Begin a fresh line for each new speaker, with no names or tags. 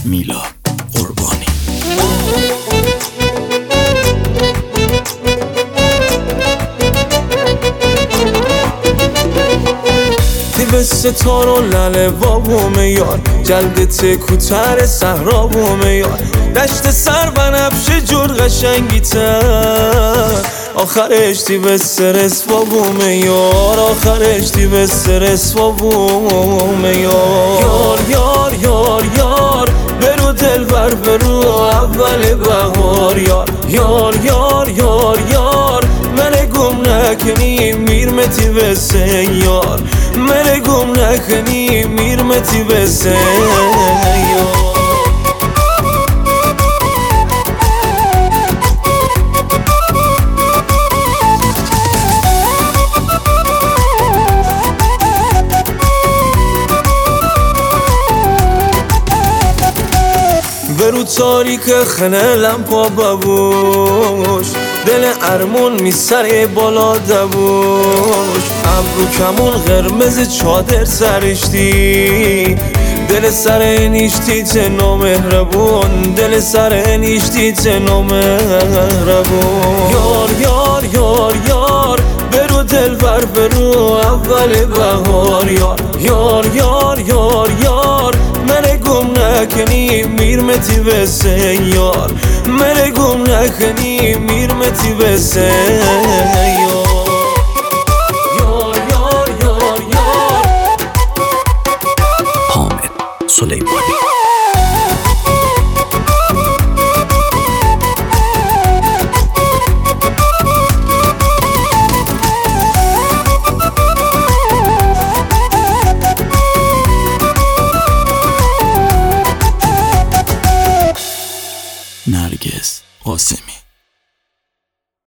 میلا قربانی.
به ستار و لله بابوم یار، جلدت کوتر صحرا بوم یار، دشت سر بنفش جور قشنگی تر، آخرش تی به سرس بابوم یار، آخرش تی به سرس بابوم یار. یار یار یار برو دلبر برو اول بهار یار، یار یار یار یار من گم نکنی میرمتی به سیار، من گم نکنی میرمتی به سیار. برو تاریک خنلم پا ببوش، دل ارمون می سر بالا دبوش، ابرو کمون قرمز چادر سرشتی، دل سر نیشتی تنو مهربون، دل سر نیشتی تنو مهربون. یار یار یار یار برو دلبر برو اول بهار یار، یار یار یار یار من گم نکنی میرمتی به سیار، من گم نکنی میرمتی به سیار.
حامد سلیمانی. نرگس قاسمی.